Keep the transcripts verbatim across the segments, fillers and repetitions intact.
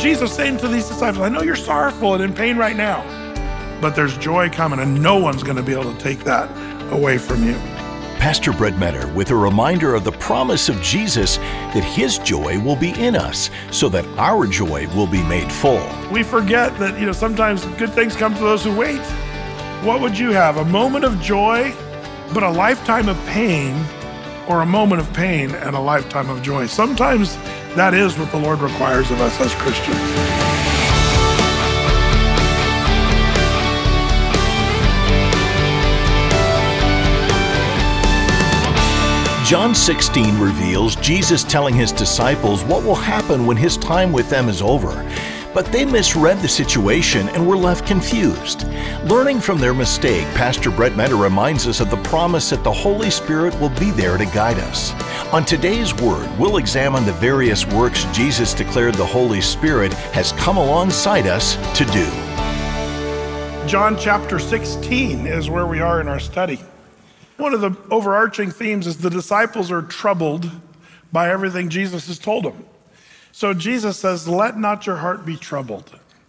Jesus saying to these disciples, I know you're sorrowful and in pain right now, but there's joy coming, and no one's going to be able to take that away from you. Pastor Brett Metter with a reminder of the promise of Jesus that his joy will be in us so that our joy will be made full. We forget that, you know, sometimes good things come to those who wait. What would you have? A moment of joy, but a lifetime of pain, or a moment of pain and a lifetime of joy? Sometimes that is what the Lord requires of us as Christians. John sixteen reveals Jesus telling his disciples what will happen when his time with them is over. But they misread the situation and were left confused. Learning from their mistake, Pastor Brett Metter reminds us of the promise that the Holy Spirit will be there to guide us. On today's Word, we'll examine the various works Jesus declared the Holy Spirit has come alongside us to do. John chapter sixteen is where we are in our study. One of the overarching themes is the disciples are troubled by everything Jesus has told them. So Jesus says, let not your heart be troubled.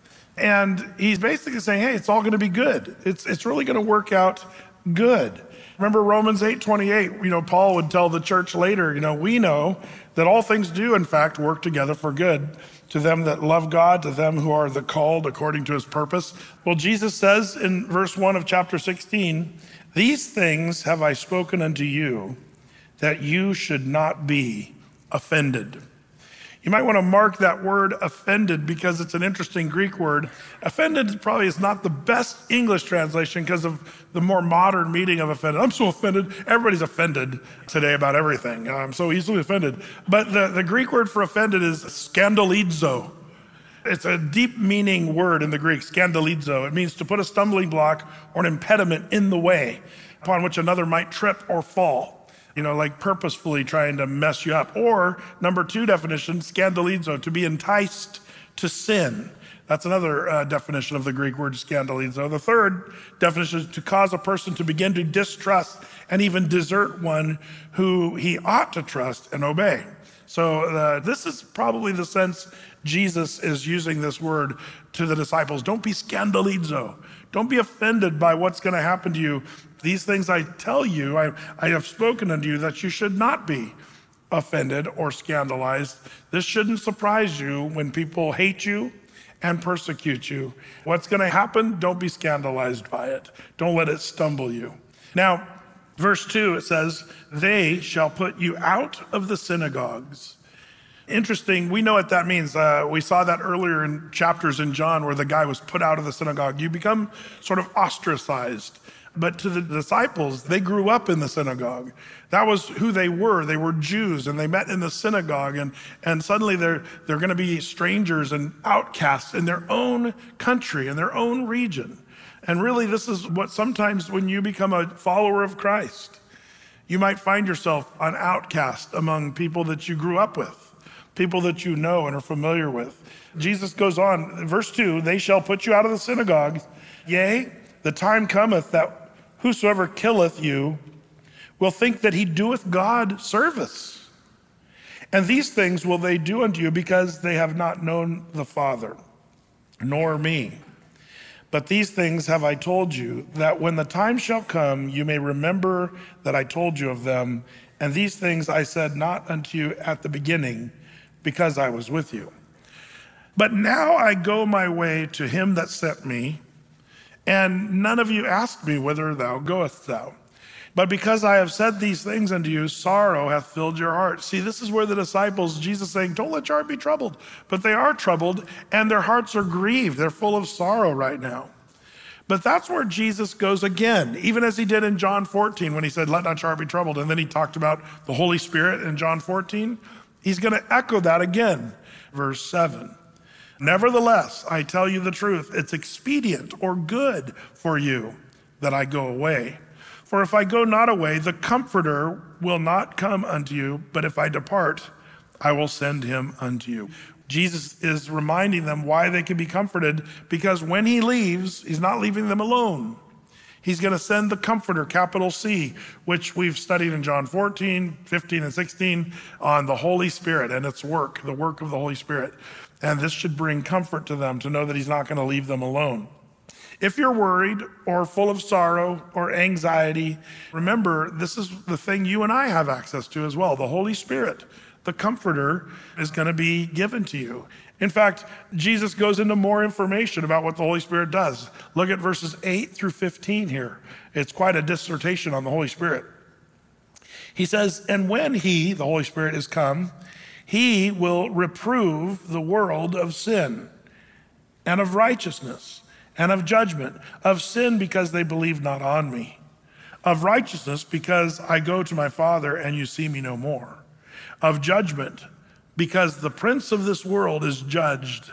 And he's basically saying, hey, it's all going to be good. It's it's really going to work out good. Remember Romans eight twenty-eight, you know, Paul would tell the church later, you know, we know that all things do in fact work together for good to them that love God, to them who are the called according to his purpose. Well, Jesus says in verse one of chapter sixteen, these things have I spoken unto you, that you should not be offended. You might want to mark that word offended because it's an interesting Greek word. Offended probably is not the best English translation because of the more modern meaning of offended. I'm so offended. Everybody's offended today about everything. I'm so easily offended. But the, the Greek word for offended is scandalizo. It's a deep meaning word in the Greek, scandalizo. It means to put a stumbling block or an impediment in the way upon which another might trip or fall. You know, like purposefully trying to mess you up. Or number two definition, scandalizo, to be enticed to sin. That's another uh, definition of the Greek word scandalizo. The third definition is to cause a person to begin to distrust and even desert one who he ought to trust and obey. So uh, this is probably the sense Jesus is using this word to the disciples. Don't be scandalizo. Don't be offended by what's going to happen to you. These things I tell you, I, I have spoken unto you that you should not be offended or scandalized. This shouldn't surprise you when people hate you and persecute you. What's going to happen? Don't be scandalized by it. Don't let it stumble you. Now, verse two, it says, they shall put you out of the synagogues. Interesting, we know what that means. Uh, we saw that earlier in chapters in John where the guy was put out of the synagogue. You become sort of ostracized. But to the disciples, they grew up in the synagogue. That was who they were. They were Jews, and they met in the synagogue, and, and suddenly they're, they're going to be strangers and outcasts in their own country, in their own region. And really, this is what sometimes when you become a follower of Christ, you might find yourself an outcast among people that you grew up with, people that you know and are familiar with. Jesus goes on, verse two, they shall put you out of the synagogues. Yea, the time cometh that whosoever killeth you will think that he doeth God service. And these things will they do unto you because they have not known the Father, nor me. But these things have I told you, that when the time shall come, you may remember that I told you of them. And these things I said not unto you at the beginning, because I was with you. But now I go my way to him that sent me, and none of you asked me, whither thou goest thou? But because I have said these things unto you, sorrow hath filled your heart. See, this is where the disciples, Jesus saying, don't let your heart be troubled. But they are troubled, and their hearts are grieved. They're full of sorrow right now. But that's where Jesus goes again, even as he did in John fourteen when he said, let not your heart be troubled. And then he talked about the Holy Spirit in John fourteen. He's going to echo that again. Verse seven. Nevertheless, I tell you the truth, it's expedient or good for you that I go away. For if I go not away, the Comforter will not come unto you, but if I depart, I will send him unto you. Jesus is reminding them why they can be comforted, because when he leaves, he's not leaving them alone. He's going to send the Comforter, capital C, which we've studied in John fourteen, fifteen, and sixteen on the Holy Spirit and its work, the work of the Holy Spirit. And this should bring comfort to them to know that he's not going to leave them alone. If you're worried or full of sorrow or anxiety, remember, this is the thing you and I have access to as well. The Holy Spirit, the Comforter, is going to be given to you. In fact, Jesus goes into more information about what the Holy Spirit does. Look at verses eight through fifteen here. It's quite a dissertation on the Holy Spirit. He says, and when he, the Holy Spirit, is come, he will reprove the world of sin and of righteousness and of judgment, of sin because they believe not on me, of righteousness because I go to my Father and you see me no more, of judgment because the prince of this world is judged.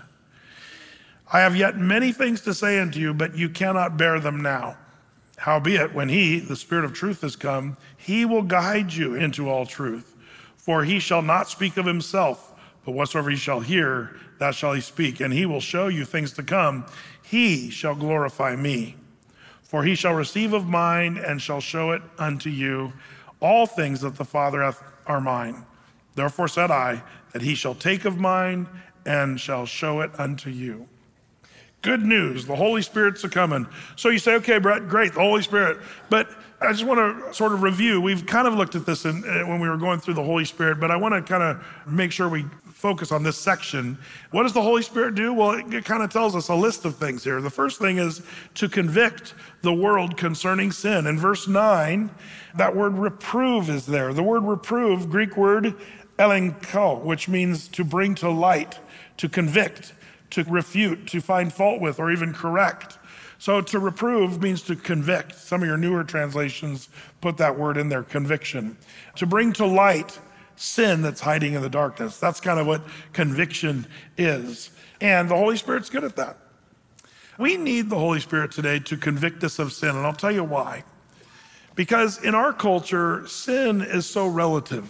I have yet many things to say unto you, but you cannot bear them now. Howbeit, when he, the Spirit of truth, is come, he will guide you into all truth. For he shall not speak of himself, but whatsoever he shall hear, that shall he speak. And he will show you things to come. He shall glorify me. For he shall receive of mine and shall show it unto you. All things that the Father hath are mine. Therefore said I, that he shall take of mine and shall show it unto you. Good news, the Holy Spirit's a-coming. So you say, okay, Brett, great, the Holy Spirit. But I just want to sort of review. We've kind of looked at this in, uh, when we were going through the Holy Spirit, but I want to kind of make sure we focus on this section. What does the Holy Spirit do? Well, it, it kind of tells us a list of things here. The first thing is to convict the world concerning sin. In verse nine, that word reprove is there. The word reprove, Greek word elenko, which means to bring to light, to convict, to refute, to find fault with, or even correct. So to reprove means to convict. Some of your newer translations put that word in there, conviction. To bring to light sin that's hiding in the darkness. That's kind of what conviction is. And the Holy Spirit's good at that. We need the Holy Spirit today to convict us of sin, and I'll tell you why. Because in our culture, sin is so relative.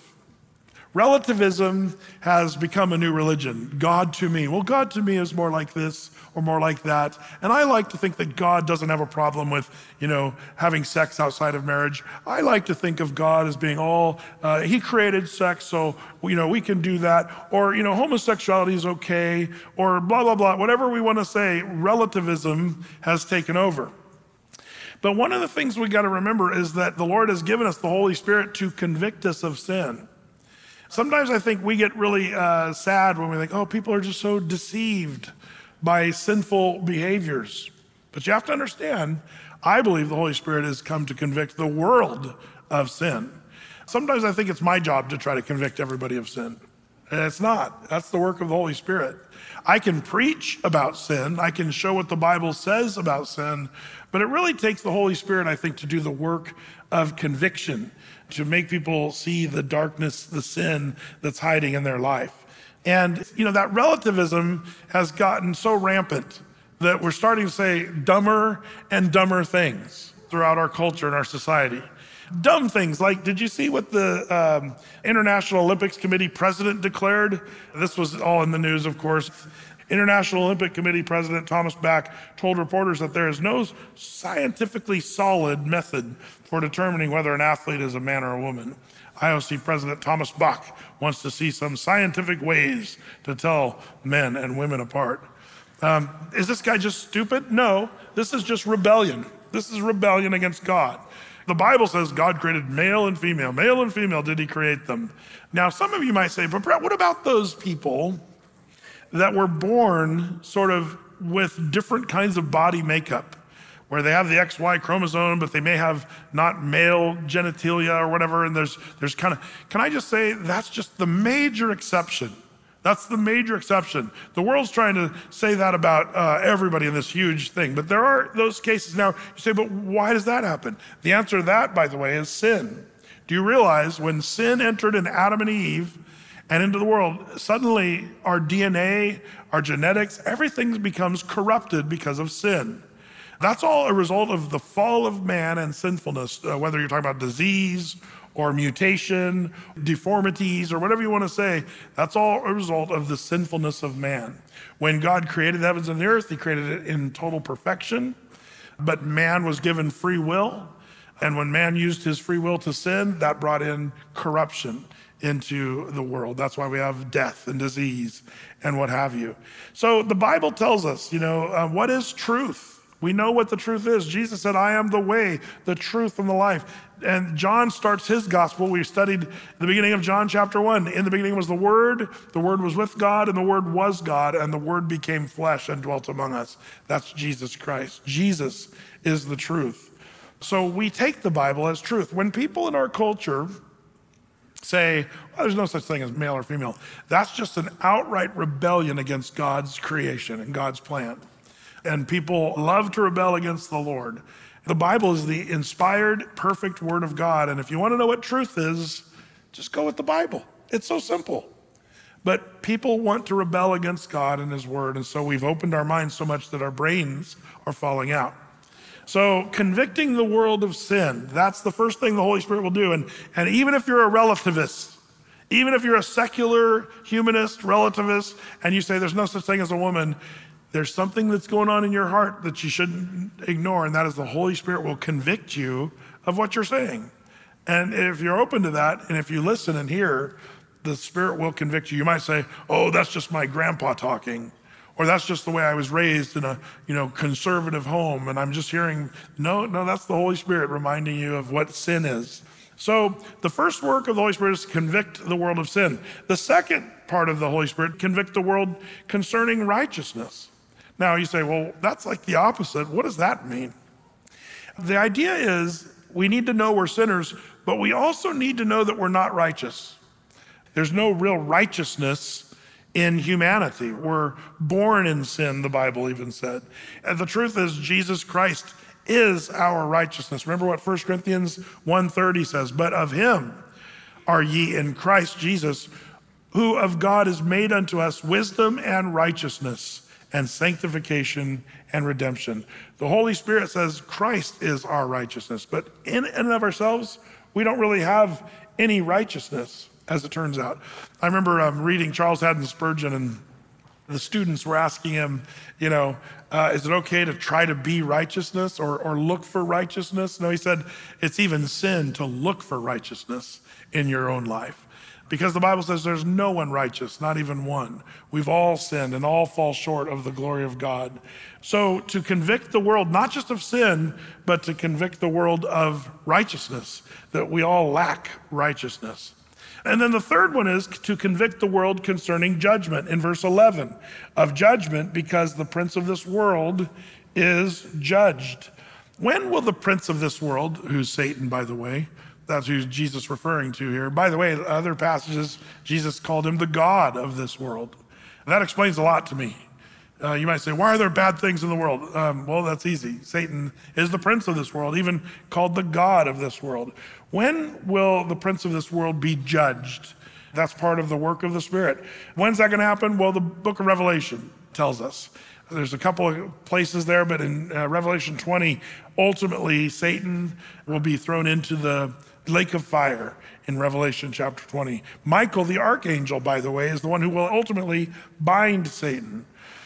Relativism has become a new religion. God to me. Well, God to me is more like this or more like that. And I like to think that God doesn't have a problem with, you know, having sex outside of marriage. I like to think of God as being all, uh, he created sex, so, you know, we can do that. Or, you know, homosexuality is okay, or blah, blah, blah. Whatever we want to say, relativism has taken over. But one of the things we got to remember is that the Lord has given us the Holy Spirit to convict us of sin. Sometimes I think we get really uh, sad when we think, oh, people are just so deceived by sinful behaviors. But you have to understand, I believe the Holy Spirit has come to convict the world of sin. Sometimes I think it's my job to try to convict everybody of sin. And it's not. That's the work of the Holy Spirit. I can preach about sin. I can show what the Bible says about sin. But it really takes the Holy Spirit, I think, to do the work of conviction, to make people see the darkness, the sin that's hiding in their life. And, you know, that relativism has gotten so rampant that we're starting to say dumber and dumber things throughout our culture and our society. Dumb things like, did you see what the um, International Olympics Committee president declared? This was all in the news, of course. International Olympic Committee President Thomas Bach told reporters that there is no scientifically solid method for determining whether an athlete is a man or a woman. I O C President Thomas Bach wants to see some scientific ways to tell men and women apart. Um, is this guy just stupid? No, this is just rebellion. This is rebellion against God. The Bible says God created male and female. Male and female did he create them. Now, some of you might say, but Brett, what about those people that were born sort of with different kinds of body makeup, where they have the X Y chromosome, but they may have not male genitalia or whatever, and there's there's kind of, can I just say, that's just the major exception. That's the major exception. The world's trying to say that about uh, everybody in this huge thing, but there are those cases. Now, you say, but why does that happen? The answer to that, by the way, is sin. Do you realize when sin entered in Adam and Eve, and into the world, suddenly our D N A, our genetics, everything becomes corrupted because of sin. That's all a result of the fall of man and sinfulness, uh, whether you're talking about disease or mutation, deformities, or whatever you want to say. That's all a result of the sinfulness of man. When God created the heavens and the earth, he created it in total perfection, but man was given free will. And when man used his free will to sin, that brought in corruption into the world. That's why we have death and disease and what have you. So the Bible tells us, you know, uh, what is truth? We know what the truth is. Jesus said, I am the way, the truth, and the life. And John starts his gospel. We studied the beginning of John chapter one. In the beginning was the Word. The Word was with God, and the Word was God, and the Word became flesh and dwelt among us. That's Jesus Christ. Jesus is the truth. So we take the Bible as truth. When people in our culture say, well, there's no such thing as male or female, that's just an outright rebellion against God's creation and God's plan. And people love to rebel against the Lord. The Bible is the inspired, perfect Word of God. And if you want to know what truth is, just go with the Bible. It's so simple. But people want to rebel against God and His Word. And so we've opened our minds so much that our brains are falling out. So convicting the world of sin, that's the first thing the Holy Spirit will do. And, and even if you're a relativist, even if you're a secular humanist, relativist, and you say there's no such thing as a woman, there's something that's going on in your heart that you shouldn't ignore, and that is the Holy Spirit will convict you of what you're saying. And if you're open to that, and if you listen and hear, the Spirit will convict you. You might say, oh, that's just my grandpa talking, or that's just the way I was raised in a you know conservative home, and I'm just hearing. No, no, that's the Holy Spirit reminding you of what sin is. So the first work of the Holy Spirit is to convict the world of sin. The second part of the Holy Spirit, convict the world concerning righteousness. Now you say, well, that's like the opposite. What does that mean? The idea is we need to know we're sinners, but we also need to know that we're not righteous. There's no real righteousness in humanity. We're born in sin, the Bible even said. And the truth is Jesus Christ is our righteousness. Remember what First Corinthians one thirty says, but of Him are ye in Christ Jesus, who of God is made unto us wisdom and righteousness, and sanctification and redemption. The Holy Spirit says Christ is our righteousness, but in and of ourselves, we don't really have any righteousness, as it turns out. I remember um, reading Charles Haddon Spurgeon, and the students were asking him, you know, uh, is it okay to try to be righteousness or, or look for righteousness? No, he said, it's even sin to look for righteousness in your own life. Because the Bible says there's no one righteous, not even one. We've all sinned and all fall short of the glory of God. So to convict the world, not just of sin, but to convict the world of righteousness, that we all lack righteousness. And then the third one is to convict the world concerning judgment in verse eleven, of judgment because the prince of this world is judged. When will the prince of this world, who's Satan, by the way, that's who Jesus is referring to here. By the way, other passages, Jesus called him the God of this world. And that explains a lot to me. Uh, you might say, why are there bad things in the world? Um, well, that's easy. Satan is the prince of this world, even called the God of this world. When will the prince of this world be judged? That's part of the work of the Spirit. When's that going to happen? Well, the book of Revelation tells us. There's a couple of places there, but in uh, Revelation twenty, ultimately Satan will be thrown into the lake of fire in Revelation chapter twenty. Michael, the archangel, by the way, is the one who will ultimately bind Satan.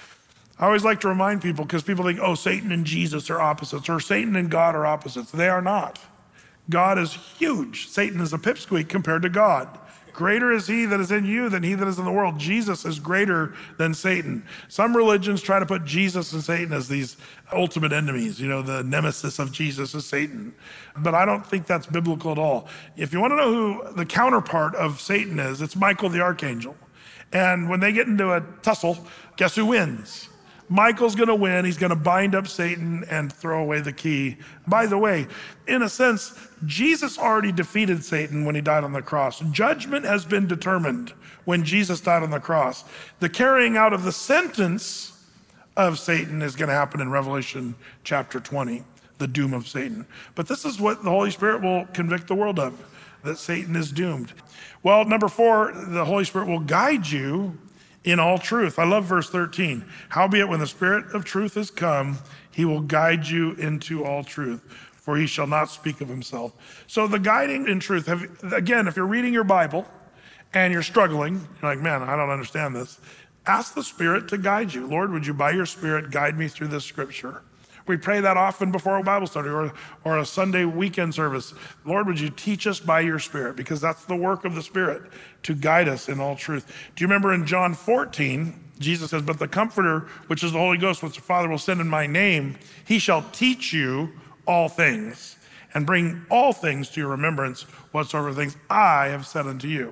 I always like to remind people, because people think, oh, Satan and Jesus are opposites, or Satan and God are opposites. They are not. God is huge. Satan is a pipsqueak compared to God. Greater is he that is in you than he that is in the world. Jesus is greater than Satan. Some religions try to put Jesus and Satan as these ultimate enemies. You know, the nemesis of Jesus is Satan. But I don't think that's biblical at all. If you want to know who the counterpart of Satan is, it's Michael the archangel. And when they get into a tussle, guess who wins? Michael's going to win. He's going to bind up Satan and throw away the key. By the way, in a sense, Jesus already defeated Satan when he died on the cross. Judgment has been determined when Jesus died on the cross. The carrying out of the sentence of Satan is going to happen in Revelation chapter twenty, the doom of Satan. But this is what the Holy Spirit will convict the world of, that Satan is doomed. Well, number four, the Holy Spirit will guide you in all truth. I love verse thirteen. Howbeit, when the Spirit of truth is come, he will guide you into all truth, for he shall not speak of himself. So the guiding in truth, have, again, if you're reading your Bible and you're struggling, you're like, man, I don't understand this. Ask the Spirit to guide you. Lord, would you by your Spirit guide me through this scripture? We pray that often before a Bible study or, or a Sunday weekend service. Lord, would you teach us by your Spirit? Because that's the work of the Spirit, to guide us in all truth. Do you remember in John fourteen, Jesus says, but the Comforter, which is the Holy Ghost, which the Father will send in my name, he shall teach you all things and bring all things to your remembrance, whatsoever things I have said unto you.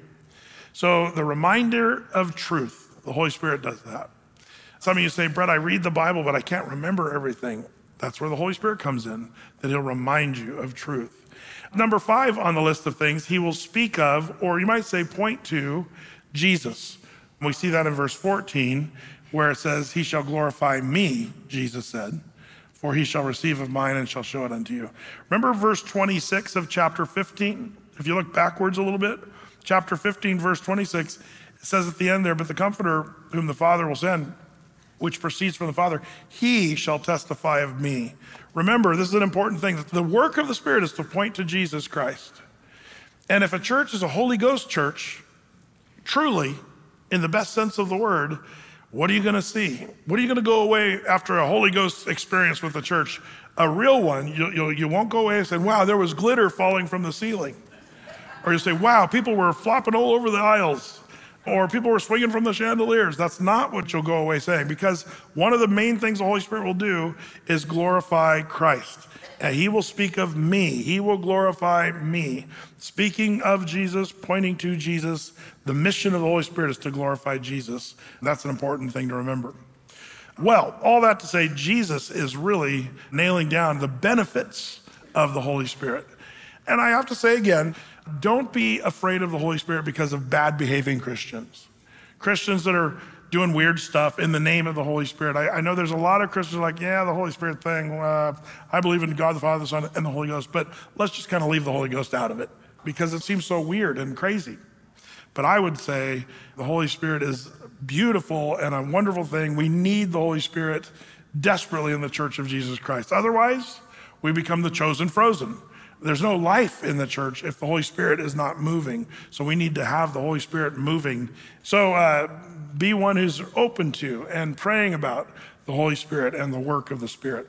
So the reminder of truth, the Holy Spirit does that. Some of you say, Brett, I read the Bible, but I can't remember everything. That's where the Holy Spirit comes in, that he'll remind you of truth. Number five on the list of things, he will speak of, or you might say point to, Jesus. We see that in verse fourteen, where it says, he shall glorify me, Jesus said, for he shall receive of mine and shall show it unto you. Remember verse twenty-six of chapter fifteen? If you look backwards a little bit, chapter fifteen, verse twenty-six, it says at the end there, but the Comforter whom the Father will send, which proceeds from the Father, he shall testify of me. Remember, this is an important thing. The work of the Spirit is to point to Jesus Christ. And if a church is a Holy Ghost church, truly, in the best sense of the word, what are you going to see? What are you going to go away after a Holy Ghost experience with the church? A real one, you, you, you won't go away saying, wow, there was glitter falling from the ceiling. Or you say, wow, people were flopping all over the aisles. Or people were swinging from the chandeliers. That's not what you'll go away saying, because one of the main things the Holy Spirit will do is glorify Christ. And he will speak of me. He will glorify me. Speaking of Jesus, pointing to Jesus, the mission of the Holy Spirit is to glorify Jesus. That's an important thing to remember. Well, all that to say, Jesus is really nailing down the benefits of the Holy Spirit. And I have to say again, don't be afraid of the Holy Spirit because of bad behaving Christians. Christians that are doing weird stuff in the name of the Holy Spirit. I, I know there's a lot of Christians like, yeah, the Holy Spirit thing, uh, I believe in God, the Father, the Son, and the Holy Ghost, but let's just kind of leave the Holy Ghost out of it because it seems so weird and crazy. But I would say the Holy Spirit is beautiful and a wonderful thing. We need the Holy Spirit desperately in the Church of Jesus Christ. Otherwise, we become the chosen frozen. There's no life in the church if the Holy Spirit is not moving. So we need to have the Holy Spirit moving. So uh, be one who's open to and praying about the Holy Spirit and the work of the Spirit.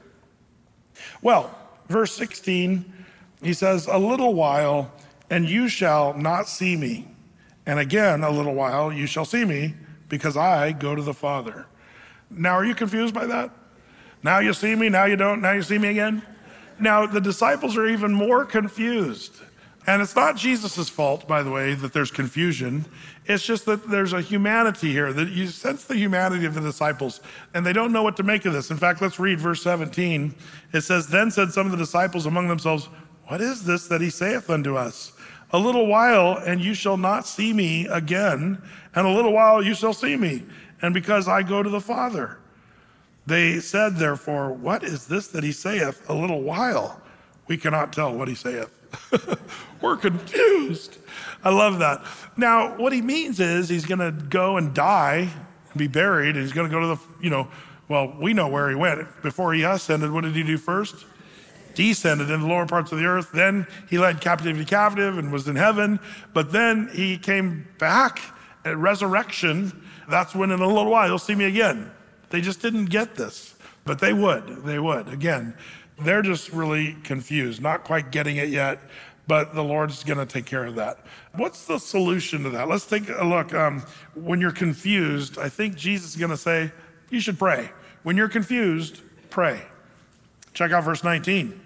Well, verse sixteen, he says, a little while and you shall not see me. And again, a little while you shall see me because I go to the Father. Now, are you confused by that? Now you see me, now you don't, now you see me again? Now, the disciples are even more confused. And it's not Jesus' fault, by the way, that there's confusion. It's just that there's a humanity here, that you sense the humanity of the disciples, and they don't know what to make of this. In fact, let's read verse seventeen. It says, then said some of the disciples among themselves, what is this that he saith unto us? A little while, and you shall not see me again, and a little while you shall see me, and because I go to the Father. They said, therefore, what is this that he saith? A little while. We cannot tell what he saith. We're confused. I love that. Now, what he means is he's going to go and die and be buried. And he's going to go to the, you know, well, we know where he went. Before he ascended, what did he do first? Descended into the lower parts of the earth. Then he led captivity captive and was in heaven. But then he came back at resurrection. That's when in a little while you'll see me again. They just didn't get this, but they would, they would. Again, they're just really confused, not quite getting it yet, but the Lord's gonna take care of that. What's the solution to that? Let's take a look. Um, when you're confused, I think Jesus is gonna say, you should pray. When you're confused, pray. Check out verse nineteen.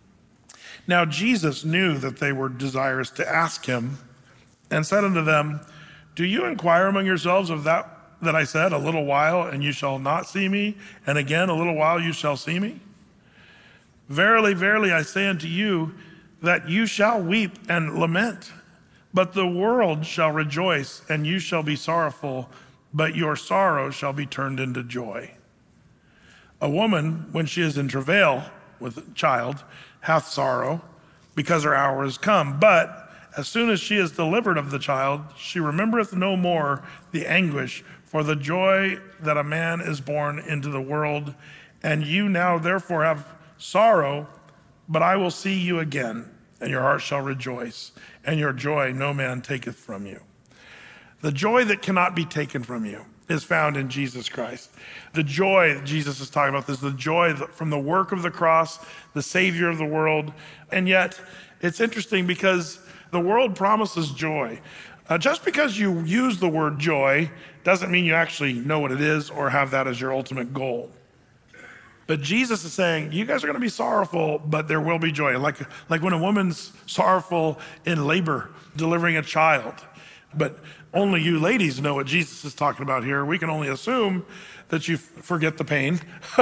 Now Jesus knew that they were desirous to ask him and said unto them, do you inquire among yourselves of that that I said, a little while and you shall not see me, and again a little while you shall see me? Verily, verily, I say unto you that you shall weep and lament, but the world shall rejoice, and you shall be sorrowful, but your sorrow shall be turned into joy. A woman, when she is in travail with a child, hath sorrow, because her hour is come, but as soon as she is delivered of the child, she remembereth no more the anguish for the joy that a man is born into the world. And you now therefore have sorrow, but I will see you again, and your heart shall rejoice, and your joy no man taketh from you. The joy that cannot be taken from you. is found in Jesus Christ. The joy that Jesus is talking about is the joy from the work of the cross, the Savior of the world. And yet, it's interesting because the world promises joy. Uh, just because you use the word joy doesn't mean you actually know what it is or have that as your ultimate goal. But Jesus is saying, you guys are going to be sorrowful, but there will be joy. Like, like when a woman's sorrowful in labor, delivering a child. But only you ladies know what Jesus is talking about here. We can only assume that you f- forget the pain.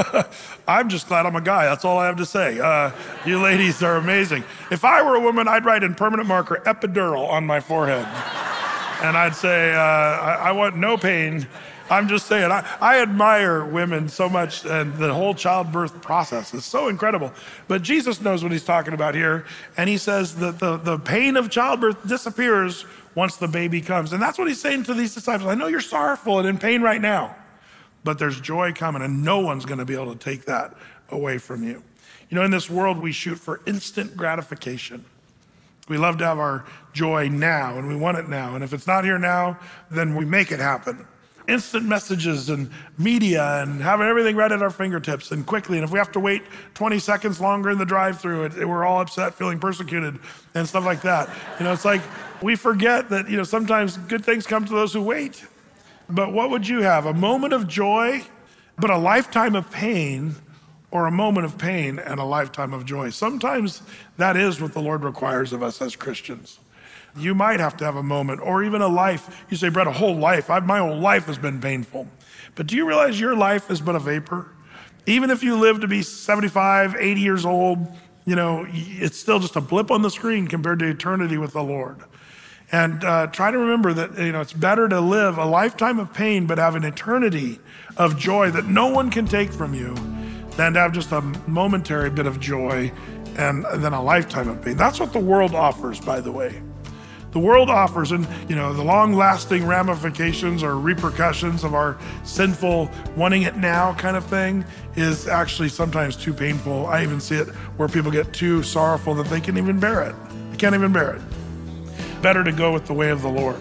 I'm just glad I'm a guy. That's all I have to say. Uh, you ladies are amazing. If I were a woman, I'd write in permanent marker epidural on my forehead. And I'd say, uh, I, I want no pain. I'm just saying, I, I admire women so much, and the whole childbirth process is so incredible. But Jesus knows what he's talking about here, and he says that the, the pain of childbirth disappears once the baby comes. And that's what he's saying to these disciples. I know you're sorrowful and in pain right now, but there's joy coming, and no one's going to be able to take that away from you. You know, in this world, we shoot for instant gratification. We love to have our joy now, and we want it now. And if it's not here now, then we make it happen. Instant messages and media and having everything right at our fingertips and quickly. And if we have to wait twenty seconds longer in the drive-thru, it, it, we're all upset, feeling persecuted and stuff like that. You know, it's like we forget that, you know, sometimes good things come to those who wait. But what would you have? A moment of joy, but a lifetime of pain, or a moment of pain and a lifetime of joy? Sometimes that is what the Lord requires of us as Christians. You might have to have a moment, or even a life. You say, Brett, a whole life. I've, my whole life has been painful. But do you realize your life is but a vapor? Even if you live to be seventy-five, eighty years old, you know, it's still just a blip on the screen compared to eternity with the Lord. And uh, try to remember that, you know, it's better to live a lifetime of pain, but have an eternity of joy that no one can take from you, than to have just a momentary bit of joy and then a lifetime of pain. That's what the world offers, by the way. The world offers, and you know, the long-lasting ramifications or repercussions of our sinful wanting it now kind of thing is actually sometimes too painful. I even see it where people get too sorrowful that they can't even bear it. They can't even bear it. Better to go with the way of the Lord.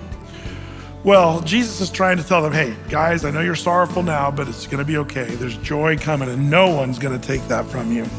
Well, Jesus is trying to tell them, hey, guys, I know you're sorrowful now, but it's going to be okay. There's joy coming, and no one's going to take that from you.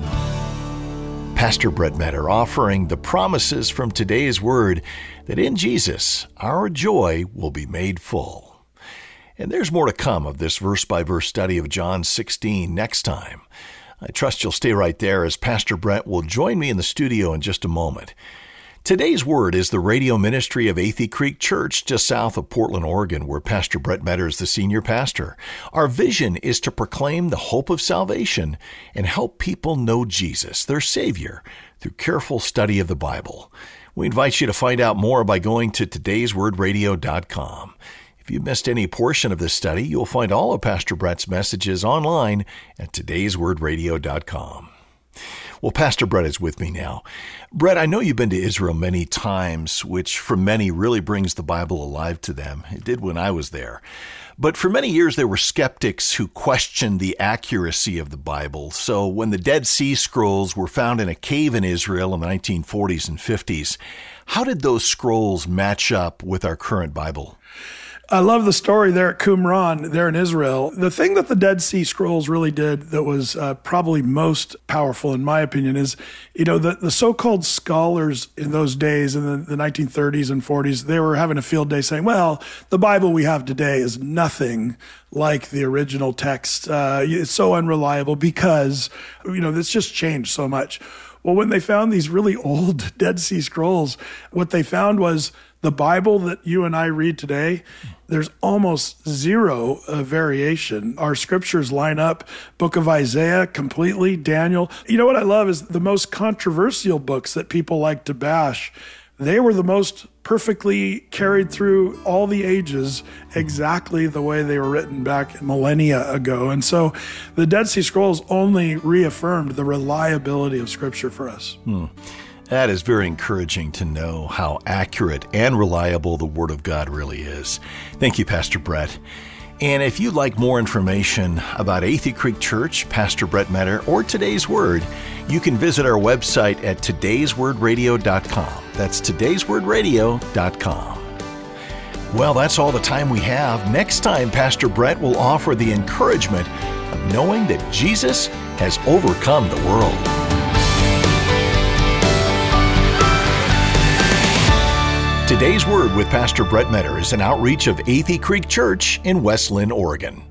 Pastor Brett Meador offering the promises from today's word that in Jesus, our joy will be made full. And there's more to come of this verse-by-verse study of John sixteen next time. I trust you'll stay right there as Pastor Brett will join me in the studio in just a moment. Today's word is the radio ministry of Athey Creek Church just south of Portland, Oregon, where Pastor Brett Meador is the senior pastor. Our vision is to proclaim the hope of salvation and help people know Jesus, their Savior, through careful study of the Bible. We invite you to find out more by going to todays word radio dot com. If you missed any portion of this study, you'll find all of Pastor Brett's messages online at todays word radio dot com. Well, Pastor Brett is with me now. Brett, I know you've been to Israel many times, which for many really brings the Bible alive to them. It did when I was there. But for many years, there were skeptics who questioned the accuracy of the Bible. So when the Dead Sea Scrolls were found in a cave in Israel in the nineteen forties and fifties, how did those scrolls match up with our current Bible? I love the story there at Qumran, there in Israel. The thing that the Dead Sea Scrolls really did that was uh, probably most powerful, in my opinion, is, you know, the, the so-called scholars in those days, in the, the nineteen thirties and forties, they were having a field day saying, well, the Bible we have today is nothing like the original text. Uh, it's so unreliable because, you know, it's just changed so much. Well, when they found these really old Dead Sea Scrolls, what they found was the Bible that you and I read today, there's almost zero uh, variation. Our scriptures line up. Book of Isaiah completely, Daniel. You know what I love is the most controversial books that people like to bash. They were the most perfectly carried through all the ages exactly the way they were written back millennia ago. And so the Dead Sea Scrolls only reaffirmed the reliability of Scripture for us. Hmm. That is very encouraging to know how accurate and reliable the Word of God really is. Thank you, Pastor Brett. And if you'd like more information about Athey Creek Church, Pastor Brett Meador, or Today's Word, you can visit our website at todays word radio dot com. That's todays word radio dot com. Well, that's all the time we have. Next time, Pastor Brett will offer the encouragement of knowing that Jesus has overcome the world. Today's Word with Pastor Brett Metter is an outreach of Athey Creek Church in West Linn, Oregon.